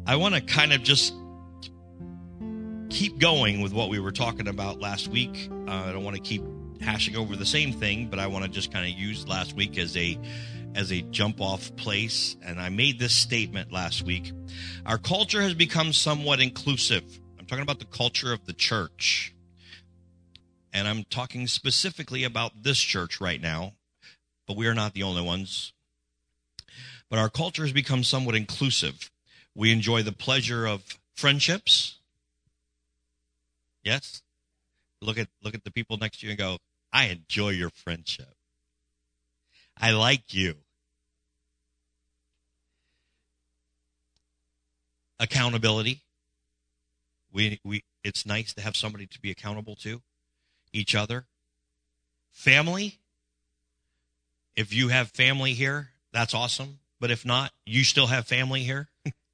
I want to kind of just keep going with what we were talking about last week. I don't want to keep hashing over the same thing, but I want to just kind of use last week as a jump off place. And I made this statement last week. Our culture has become somewhat inclusive. I'm talking about the culture of the church. And I'm talking specifically about this church right now, but we are not the only ones. But our culture has become somewhat inclusive. We enjoy the pleasure of friendships. Yes? Look at the people next to you and go, I enjoy your friendship. I like you. Accountability. It's nice to have somebody to be accountable to. Each other. Family. If you have family here, that's awesome. But if not, you still have family here.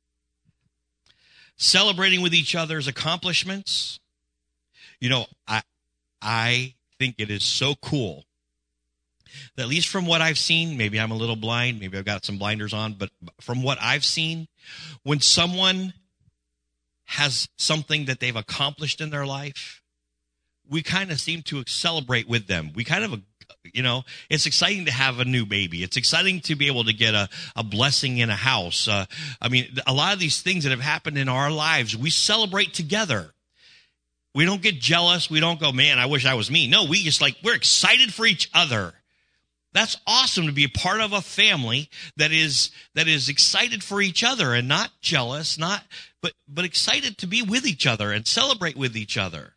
Celebrating with each other's accomplishments. You know, I think it is so cool that, at least from what I've seen, maybe I'm a little blind, maybe I've got some blinders on, but from what I've seen, when someone has something that they've accomplished in their life, we kind of seem to celebrate with them. We kind of, it's exciting to have a new baby. It's exciting to be able to get a blessing in a house. A lot of these things that have happened in our lives, we celebrate together. We don't get jealous. We don't go, man, I wish I was me. No, we're excited for each other. That's awesome to be a part of a family that is excited for each other and not jealous, but excited to be with each other and celebrate with each other.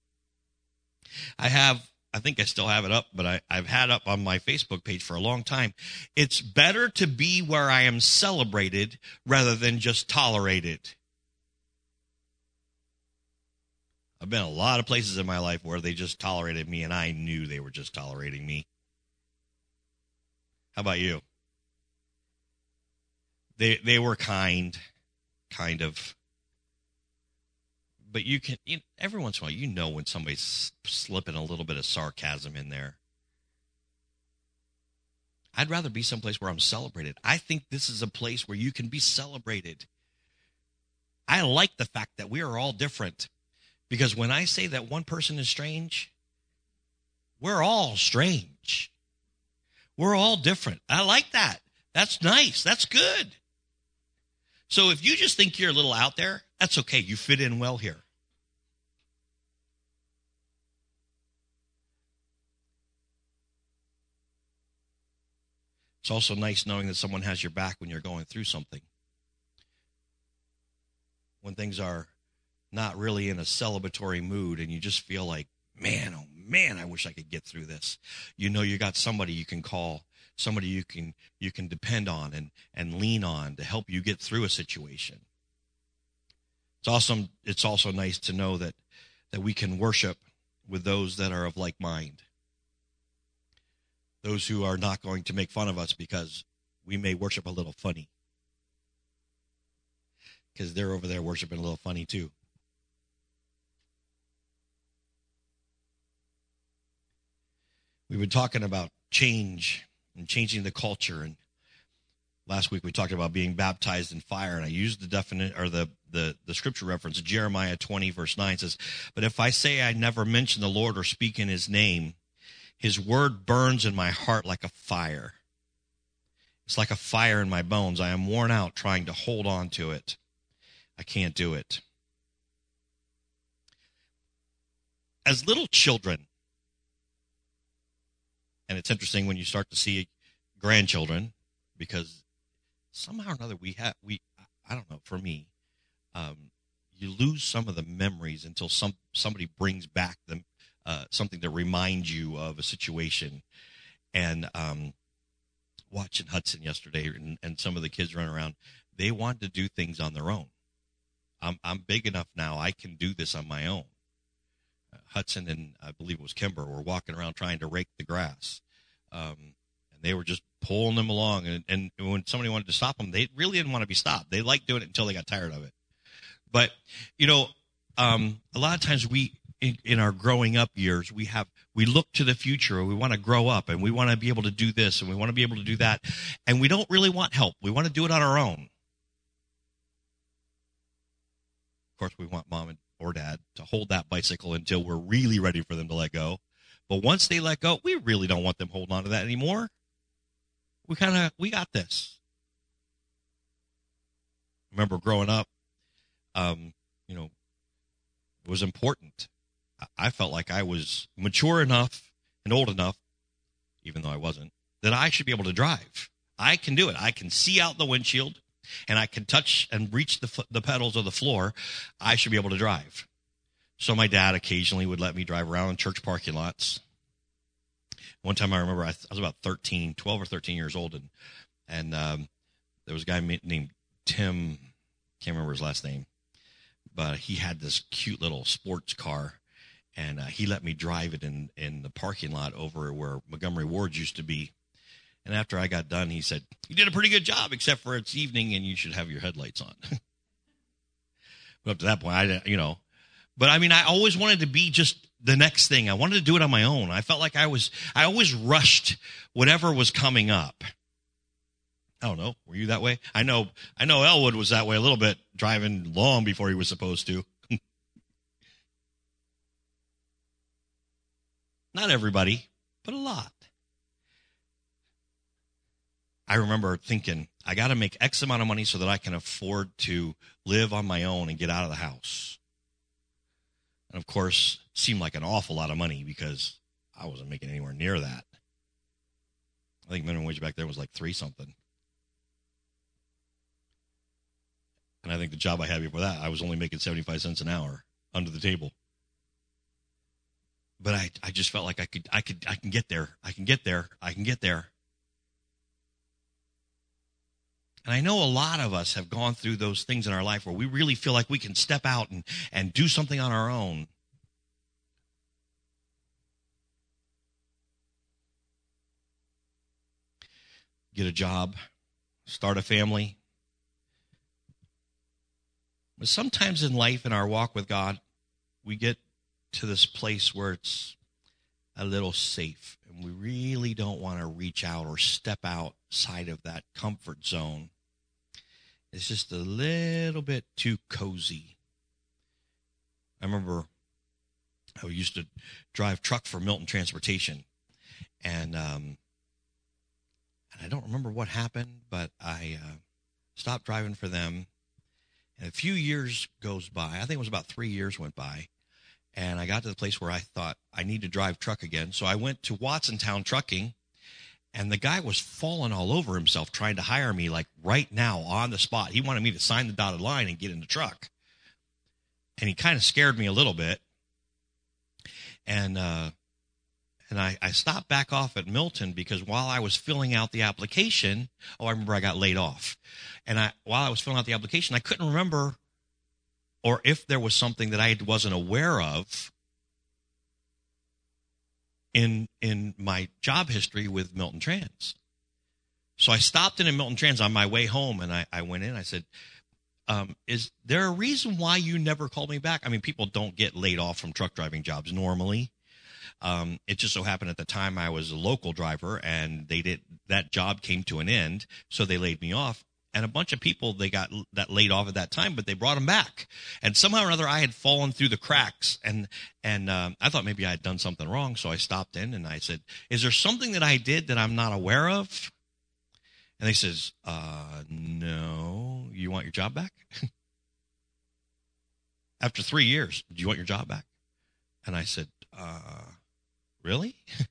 I think I still have it up, but I've had up on my Facebook page for a long time. It's better to be where I am celebrated rather than just tolerated. I've been a lot of places in my life where they just tolerated me, and I knew they were just tolerating me. How about you? They were kind of. But every once in a while, when somebody's slipping a little bit of sarcasm in there. I'd rather be someplace where I'm celebrated. I think this is a place where you can be celebrated. I like the fact that we are all different. Because when I say that one person is strange, we're all strange. We're all different. I like that. That's nice. That's good. So if you just think you're a little out there, that's okay. You fit in well here. It's also nice knowing that someone has your back when you're going through something. When things are not really in a celebratory mood and you just feel like, man, oh man, I wish I could get through this. You got somebody you can call, somebody you can depend on and lean on to help you get through a situation. It's awesome. It's also nice to know that we can worship with those that are of like mind. Those who are not going to make fun of us because we may worship a little funny. Because they're over there worshiping a little funny too. We've been talking about change and changing the culture, and last week we talked about being baptized in fire, and I used the definite or the scripture reference. Jeremiah 20 verse 9 says, "But if I say I never mention the Lord or speak in his name, his word burns in my heart like a fire. It's like a fire in my bones. I am worn out trying to hold on to it. I can't do it." As little children, and it's interesting when you start to see grandchildren, because somehow or another I don't know, for me, you lose some of the memories until somebody brings back them, something to remind you of a situation. And watching Hudson yesterday and some of the kids run around, they want to do things on their own. I'm big enough now, I can do this on my own. Hudson and I believe it was Kimber were walking around trying to rake the grass. And they were just pulling them along. And when somebody wanted to stop them, they really didn't want to be stopped. They liked doing it until they got tired of it. But, a lot of times in our growing up years, we look to the future, and we want to grow up, and we want to be able to do this, and we want to be able to do that. And we don't really want help. We want to do it on our own. Of course, we want mom or dad to hold that bicycle until we're really ready for them to let go. But once they let go, we really don't want them holding on to that anymore. We got this. Remember growing up, it was important. I felt like I was mature enough and old enough, even though I wasn't, that I should be able to drive. I can do it. I can see out the windshield, and I can touch and reach the pedals of the floor. I should be able to drive. So my dad occasionally would let me drive around in church parking lots. One time I remember I was about 12 or 13 years old, and there was a guy named Tim, can't remember his last name, but he had this cute little sports car, and he let me drive it in the parking lot over where Montgomery Ward used to be. And after I got done, he said, "You did a pretty good job, except for it's evening and you should have your headlights on." But up to that point, But I mean, I always wanted to be just the next thing. I wanted to do it on my own. I felt like I always rushed whatever was coming up. I don't know. Were you that way? I know Elwood was that way a little bit, driving long before he was supposed to. Not everybody, but a lot. I remember thinking, I got to make X amount of money so that I can afford to live on my own and get out of the house. And, of course, it seemed like an awful lot of money because I wasn't making anywhere near that. I think minimum wage back there was like 3-something. And I think the job I had before that, I was only making 75 cents an hour under the table. But I just felt like I can get there. I can get there. I can get there. And I know a lot of us have gone through those things in our life where we really feel like we can step out and do something on our own. Get a job, start a family. But sometimes in life, in our walk with God, we get to this place where it's a little safe, and we really don't want to reach out or step outside of that comfort zone. It's just a little bit too cozy. I remember I used to drive truck for Milton Transportation, and I don't remember what happened, but I stopped driving for them. And a few years goes by. I think it was about 3 years went by. And I got to the place where I thought I need to drive truck again. So I went to Watsontown Trucking, and the guy was falling all over himself trying to hire me like right now on the spot. He wanted me to sign the dotted line and get in the truck. And he kind of scared me a little bit. And I stopped back off at Milton because while I was filling out the application, I remember I got laid off. And while I was filling out the application, I couldn't remember or if there was something that I wasn't aware of in my job history with Milton Trans. So I stopped in at Milton Trans on my way home, and I went in. I said, is there a reason why you never called me back? I mean, people don't get laid off from truck driving jobs normally. It just so happened at the time I was a local driver, and that job came to an end, so they laid me off. And a bunch of people, they got that laid off at that time, but they brought them back. And somehow or another, I had fallen through the cracks, and I thought maybe I had done something wrong. So I stopped in and I said, "Is there something that I did that I'm not aware of?" And they says, "No. You want your job back?" After 3 years, "Do you want your job back?" And I said, "Really?"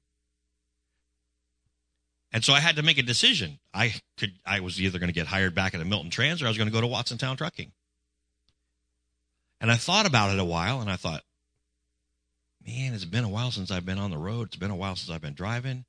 And so I had to make a decision. I was either going to get hired back at a Milton Trans or I was going to go to Watsontown Trucking. And I thought about it a while, and I thought, man, it's been a while since I've been on the road. It's been a while since I've been driving.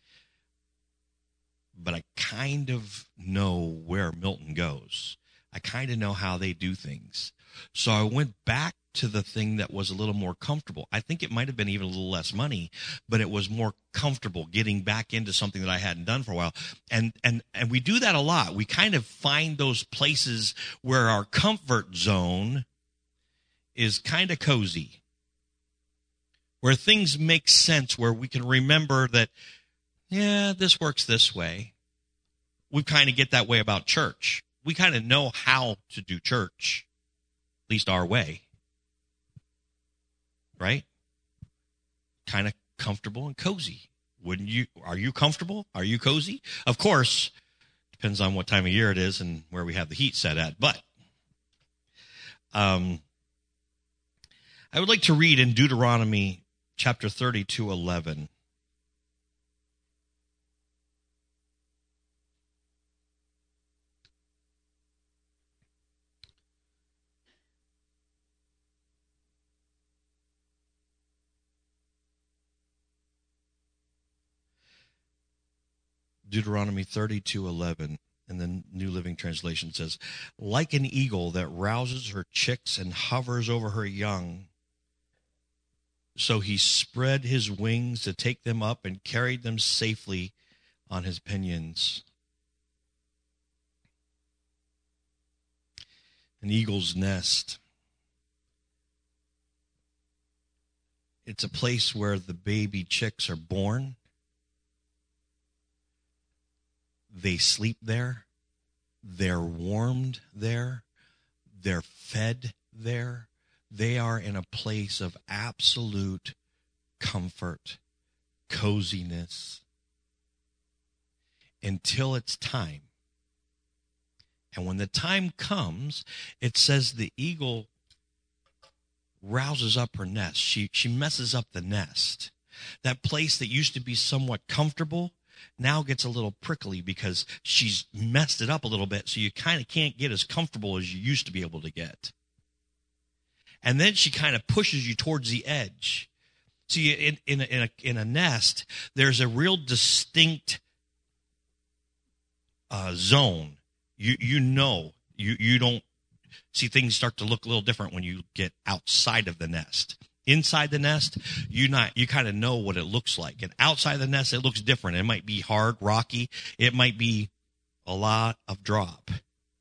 But I kind of know where Milton goes. I kind of know how they do things. So I went back to the thing that was a little more comfortable. I think it might have been even a little less money, but it was more comfortable getting back into something that I hadn't done for a while. And we do that a lot. We kind of find those places where our comfort zone is kind of cozy, where things make sense, where we can remember that, yeah, this works this way. We kind of get that way about church. We kind of know how to do church. least our way, right? Kind of comfortable and cozy. Wouldn't you? Are you comfortable? Are you cozy? Of course, depends on what time of year it is and where we have the heat set at. But I would like to read in Deuteronomy chapter 32:11. Deuteronomy 32:11 in the New Living Translation says, like an eagle that rouses her chicks and hovers over her young, so he spread his wings to take them up and carried them safely on his pinions. An eagle's nest. It's a place where the baby chicks are born. They sleep there. They're warmed there. They're fed there. They are in a place of absolute comfort, coziness, until it's time. And when the time comes, it says the eagle rouses up her nest. She messes up the nest. That place that used to be somewhat comfortable now gets a little prickly because she's messed it up a little bit, so you kind of can't get as comfortable as you used to be able to get. And then she kind of pushes you towards the edge. See, in a nest, there's a real distinct zone. You don't see things start to look a little different when you get outside of the nest. Inside the nest, you kind of know what it looks like. And outside the nest, it looks different. It might be hard, rocky. It might be a lot of drop.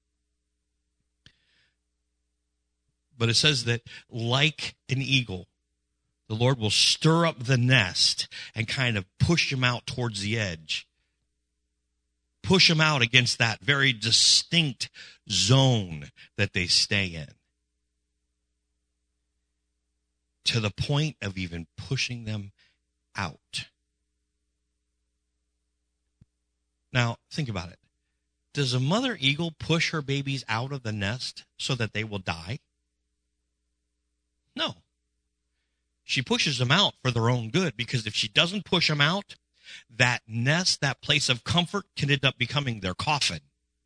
But it says that like an eagle, the Lord will stir up the nest and kind of push them out towards the edge. Push them out against that very distinct zone that they stay in. To the point of even pushing them out. Now, think about it. Does a mother eagle push her babies out of the nest so that they will die? No. She pushes them out for their own good, because if she doesn't push them out, that nest, that place of comfort, can end up becoming their coffin.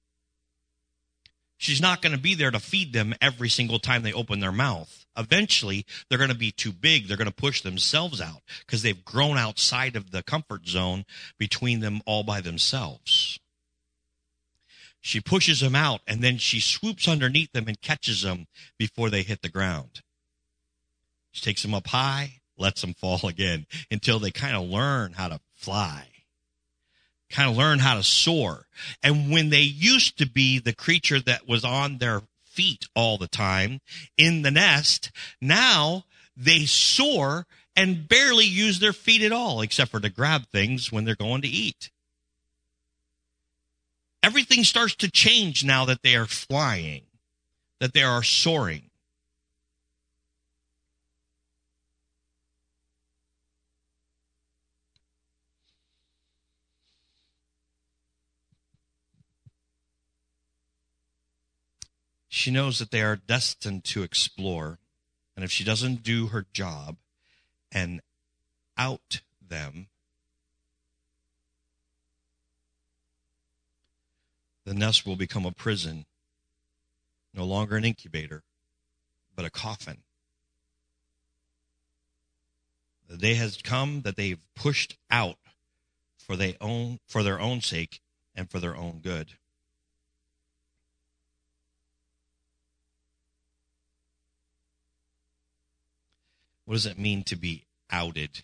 She's not going to be there to feed them every single time they open their mouth. Eventually, they're going to be too big. They're going to push themselves out because they've grown outside of the comfort zone between them all by themselves. She pushes them out, and then she swoops underneath them and catches them before they hit the ground. She takes them up high, lets them fall again until they kind of learn how to fly. Kind of learn how to soar. And when they used to be the creature that was on their feet all the time in the nest, now they soar and barely use their feet at all, except for to grab things when they're going to eat. Everything starts to change now that they are flying, that they are soaring. She knows that they are destined to explore, and if she doesn't do her job and out them, the nest will become a prison, no longer an incubator, but a coffin. The day has come that they've pushed out for their own sake and for their own good. What does it mean to be outed?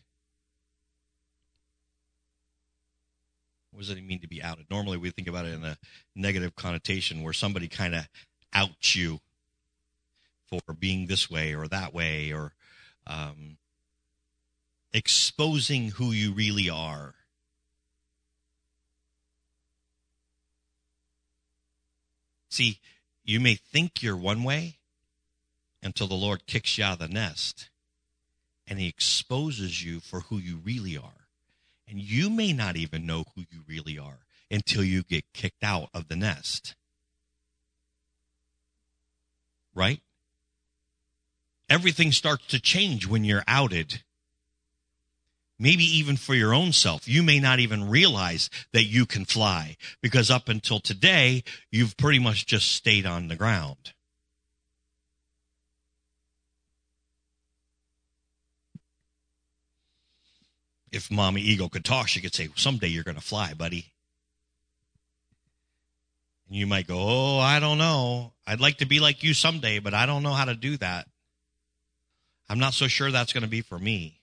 What does it mean to be outed? Normally we think about it in a negative connotation where somebody kind of outs you for being this way or that way, or exposing who you really are. See, you may think you're one way, until the Lord kicks you out of the nest and he exposes you for who you really are. And you may not even know who you really are until you get kicked out of the nest. Right? Everything starts to change when you're outed. Maybe even for your own self. You may not even realize that you can fly, because up until today, you've pretty much just stayed on the ground. If Mommy Eagle could talk, she could say, someday you're going to fly, buddy. And you might go, oh, I don't know. I'd like to be like you someday, but I don't know how to do that. I'm not so sure that's going to be for me.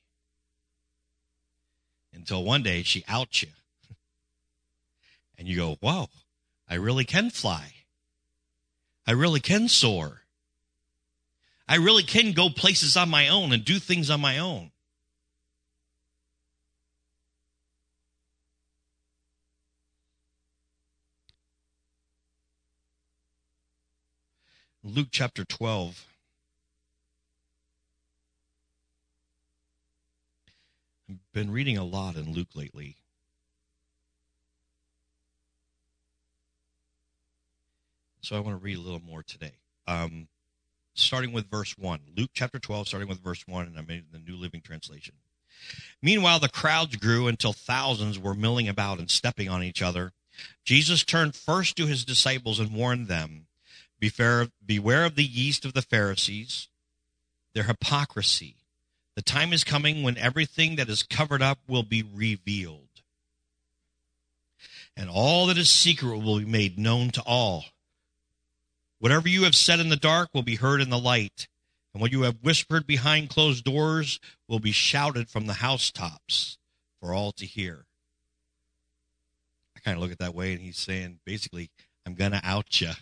Until one day she outs you. And you go, whoa, I really can fly. I really can soar. I really can go places on my own and do things on my own. Luke chapter 12. I've been reading a lot in Luke lately. So I want to read a little more today. Starting with verse 1. Luke chapter 12, starting with verse 1, and I'm in the New Living Translation. Meanwhile, the crowds grew until thousands were milling about and stepping on each other. Jesus turned first to his disciples and warned them, beware of the yeast of the Pharisees, their hypocrisy. The time is coming when everything that is covered up will be revealed, and all that is secret will be made known to all. Whatever you have said in the dark will be heard in the light, and what you have whispered behind closed doors will be shouted from the housetops for all to hear. I kind of look at it that way, and he's saying, basically, I'm going to out you.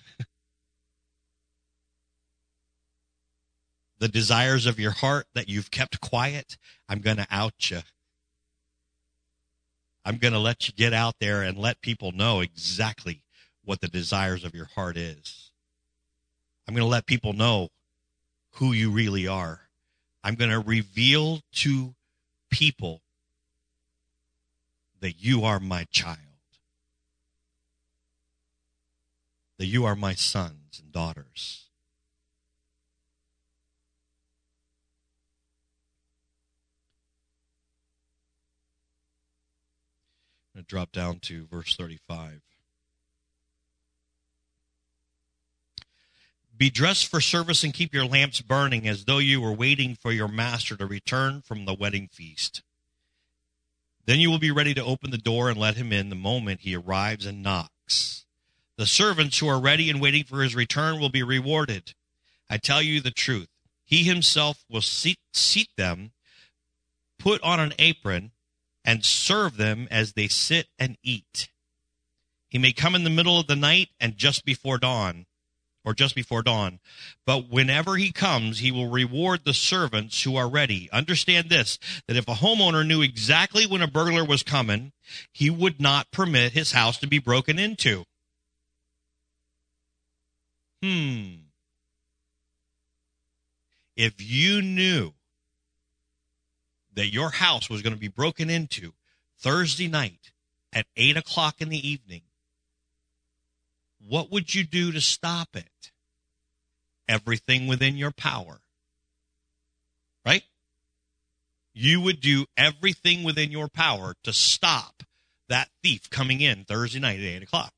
The desires of your heart that you've kept quiet, I'm going to out you. I'm going to let you get out there and let people know exactly what the desires of your heart is. I'm going to let people know who you really are. I'm going to reveal to people that you are my child, that you are my sons and daughters. I'm going to drop down to verse 35. Be dressed for service and keep your lamps burning as though you were waiting for your master to return from the wedding feast. Then you will be ready to open the door and let him in the moment he arrives and knocks. The servants who are ready and waiting for his return will be rewarded. I tell you the truth. He himself will seat them, put on an apron, and serve them as they sit and eat. He may come in the middle of the night and just before dawn. But whenever he comes, he will reward the servants who are ready. Understand this, that if a homeowner knew exactly when a burglar was coming, he would not permit his house to be broken into. If you knew that your house was going to be broken into Thursday night at 8 o'clock in the evening, what would you do to stop it? Everything within your power. Right? You would do everything within your power to stop that thief coming in Thursday night at 8 o'clock.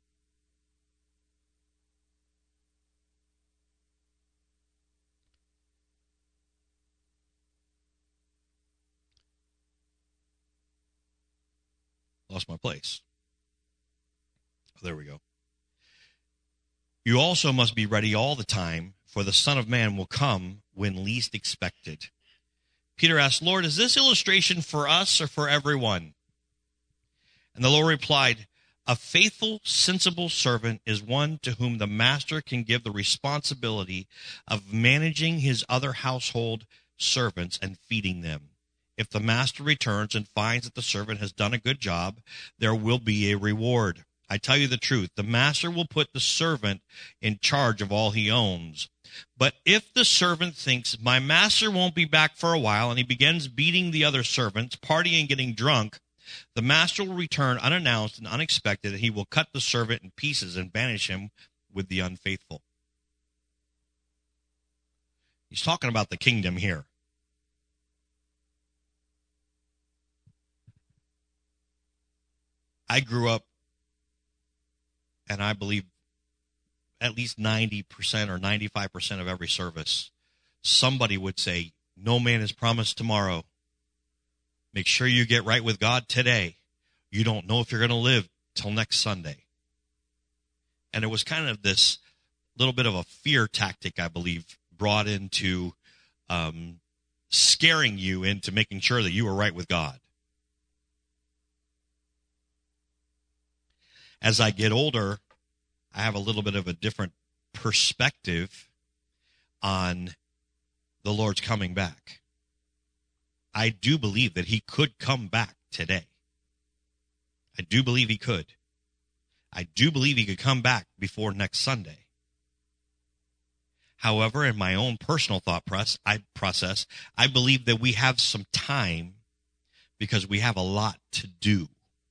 Lost my place. Oh, there we go. You also must be ready all the time, for the Son of Man will come when least expected. Peter asked, Lord, is this illustration for us or for everyone? And the Lord replied, a faithful, sensible servant is one to whom the master can give the responsibility of managing his other household servants and feeding them. If the master returns and finds that the servant has done a good job, there will be a reward. I tell you the truth, the master will put the servant in charge of all he owns. But if the servant thinks, my master won't be back for a while, and he begins beating the other servants, partying and getting drunk, the master will return unannounced and unexpected, and he will cut the servant in pieces and banish him with the unfaithful. He's talking about the kingdom here. I grew up, and I believe at least 90% or 95% of every service, somebody would say, no man is promised tomorrow. Make sure you get right with God today. You don't know if you're going to live till next Sunday. And it was kind of this little bit of a fear tactic, I believe, brought into scaring you into making sure that you were right with God. As I get older, I have a little bit of a different perspective on the Lord's coming back. I do believe that he could come back today. I do believe he could. I do believe he could come back before next Sunday. However, in my own personal thought process, I believe that we have some time because we have a lot to do.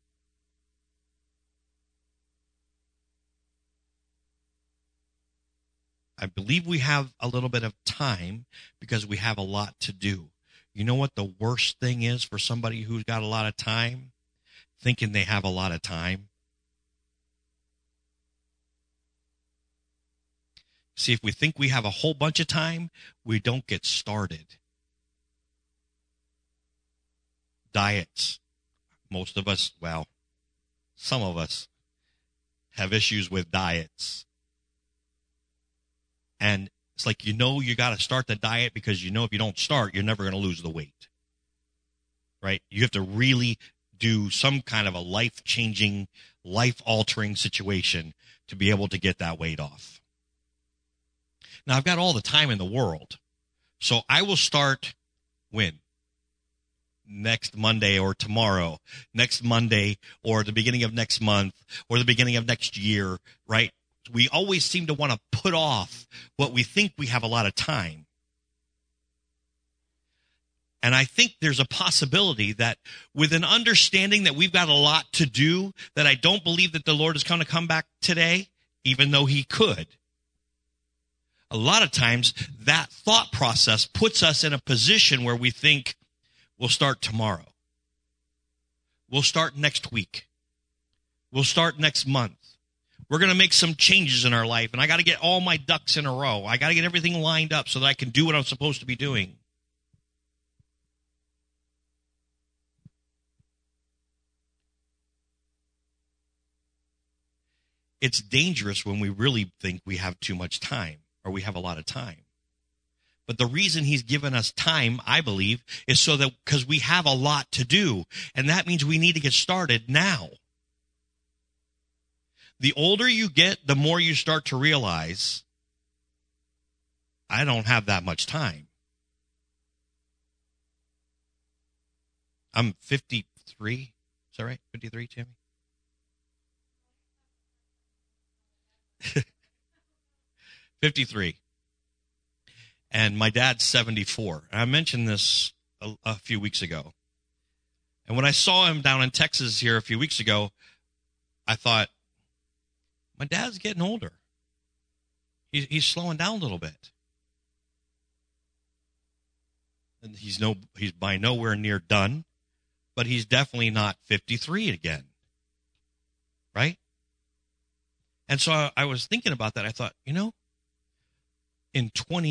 I believe we have a little bit of time because we have a lot to do. You know what the worst thing is for somebody who's got a lot of time? Thinking they have a lot of time. See, if we think we have a whole bunch of time, we don't get started. Diets. Most of us, well, some of us have issues with diets. And it's like, you got to start the diet because if you don't start, you're never going to lose the weight. Right? You have to really do some kind of a life-changing, life-altering situation to be able to get that weight off. Now, I've got all the time in the world. So I will start when? Next Monday or tomorrow. Next Monday or the beginning of next month or the beginning of next year, right? We always seem to want to put off what we think we have a lot of time. And I think there's a possibility that with an understanding that we've got a lot to do, that I don't believe that the Lord is going to come back today, even though he could. A lot of times that thought process puts us in a position where we think we'll start tomorrow. We'll start next week. We'll start next month. We're going to make some changes in our life, and I got to get all my ducks in a row. I got to get everything lined up so that I can do what I'm supposed to be doing. It's dangerous when we really think we have too much time or we have a lot of time. But the reason he's given us time, I believe, is so that because we have a lot to do, and that means we need to get started now. The older you get, the more you start to realize, I don't have that much time. I'm 53. Is that right? 53, Tammy? 53. And my dad's 74. And I mentioned this a few weeks ago. And when I saw him down in Texas here a few weeks ago, I thought, my dad's getting older. He's slowing down a little bit. And he's by nowhere near done, but he's definitely not 53 again. Right? And so I was thinking about that. I thought, in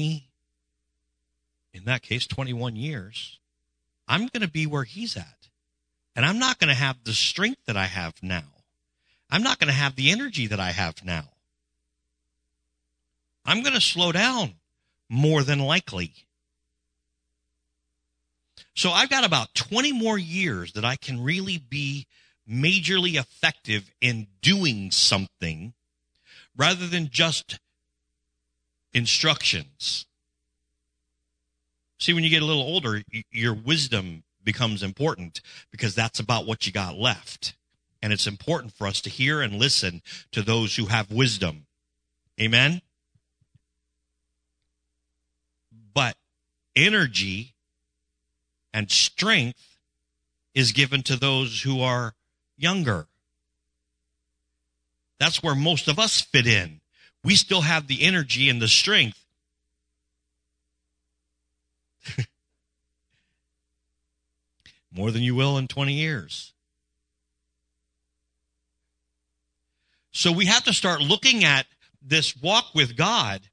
21 years, I'm going to be where he's at. And I'm not going to have the strength that I have now. I'm not going to have the energy that I have now. I'm going to slow down more than likely. So I've got about 20 more years that I can really be majorly effective in doing something rather than just instructions. See, when you get a little older, your wisdom becomes important because that's about what you got left. And it's important for us to hear and listen to those who have wisdom. Amen? energy and strength is given to those who are younger. That's where most of us fit in. We still have the energy and the strength. More than you will in 20 years. So we have to start looking at this walk with God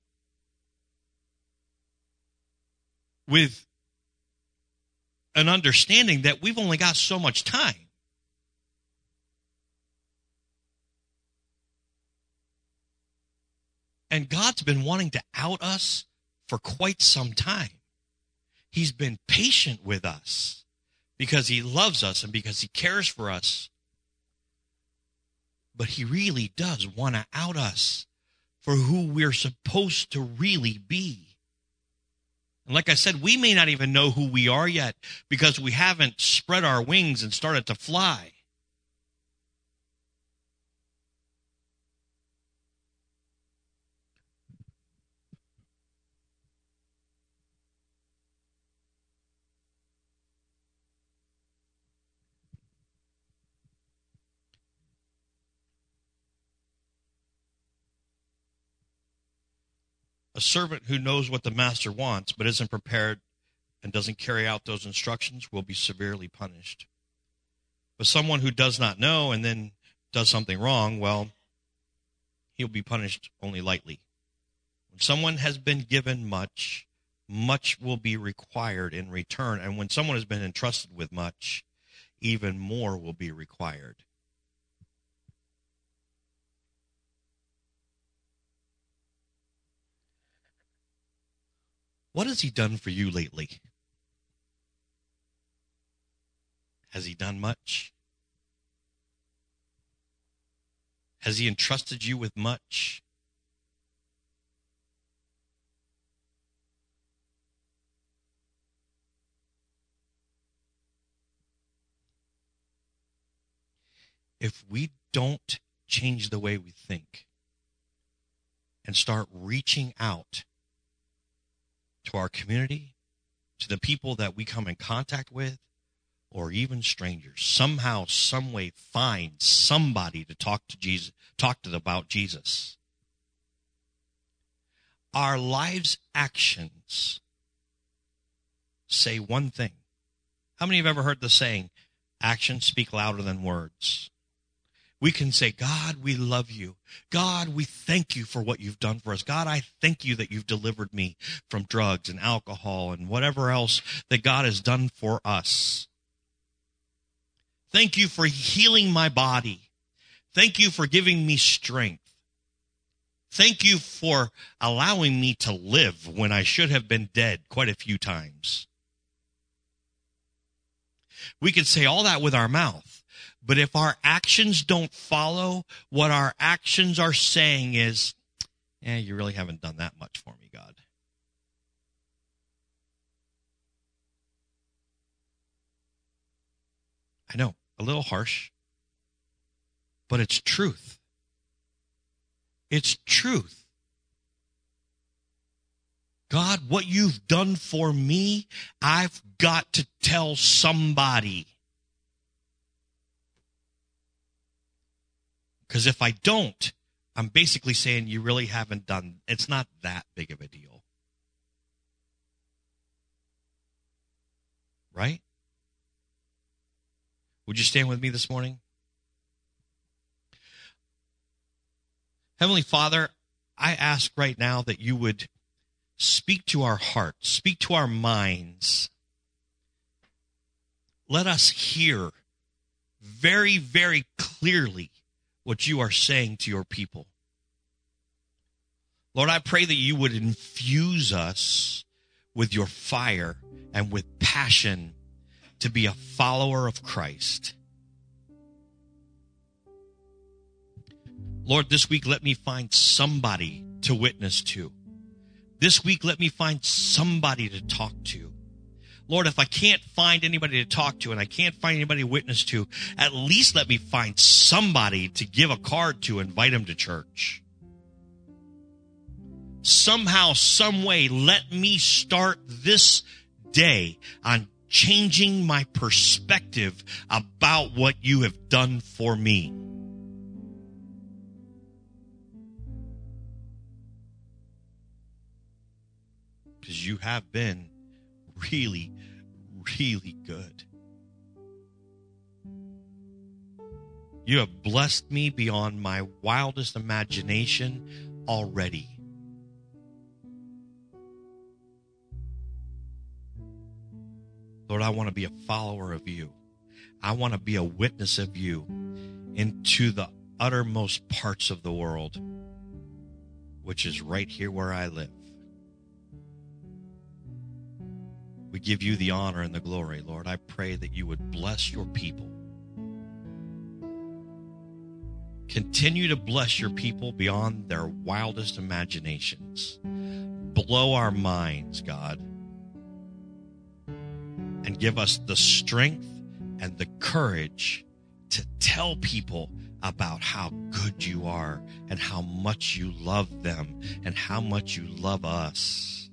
with an understanding that we've only got so much time. And God's been wanting to out us for quite some time. He's been patient with us because he loves us and because he cares for us. But he really does want to out us for who we're supposed to really be. And like I said, we may not even know who we are yet because we haven't spread our wings and started to fly. A servant who knows what the master wants but isn't prepared and doesn't carry out those instructions will be severely punished. But someone who does not know and then does something wrong, well, he'll be punished only lightly. When someone has been given much, much will be required in return. And when someone has been entrusted with much, even more will be required. What has he done for you lately? Has he done much? Has he entrusted you with much? If we don't change the way we think and start reaching out to our community, to the people that we come in contact with, or even strangers, somehow, some way, find somebody to talk to Jesus, talk to them about Jesus. Our lives' actions say one thing. How many have ever heard the saying, actions speak louder than words? We can say, God, we love you. God, we thank you for what you've done for us. God, I thank you that you've delivered me from drugs and alcohol and whatever else that God has done for us. Thank you for healing my body. Thank you for giving me strength. Thank you for allowing me to live when I should have been dead quite a few times. We could say all that with our mouth. But if our actions don't follow, what our actions are saying is, you really haven't done that much for me, God. I know, a little harsh, but it's truth. It's truth. God, what you've done for me, I've got to tell somebody. Because if I don't, I'm basically saying you really haven't done, it's not that big of a deal. Right? Would you stand with me this morning? Heavenly Father, I ask right now that you would speak to our hearts, speak to our minds. Let us hear very, very clearly what you are saying to your people. Lord, I pray that you would infuse us with your fire and with passion to be a follower of Christ. Lord, this week let me find somebody to witness to. This week let me find somebody to talk to. Lord, if I can't find anybody to talk to and I can't find anybody to witness to, at least let me find somebody to give a card to, invite them to church. somehow, some way, let me start this day on changing my perspective about what you have done for me. Because you have been really, really good. You have blessed me beyond my wildest imagination already. Lord, I want to be a follower of you. I want to be a witness of you into the uttermost parts of the world, which is right here where I live. We give you the honor and the glory, Lord. I pray that you would bless your people. Continue to bless your people beyond their wildest imaginations. Blow our minds, God. And give us the strength and the courage to tell people about how good you are and how much you love them and how much you love us.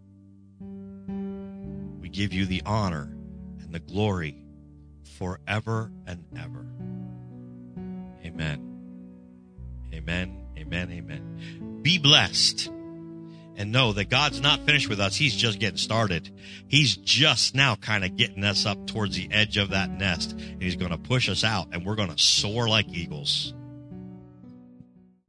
We give you the honor and the glory forever and ever. Amen. Amen, amen, amen. Be blessed. And know that God's not finished with us. He's just getting started. He's just now kind of getting us up towards the edge of that nest. And he's going to push us out, and we're going to soar like eagles.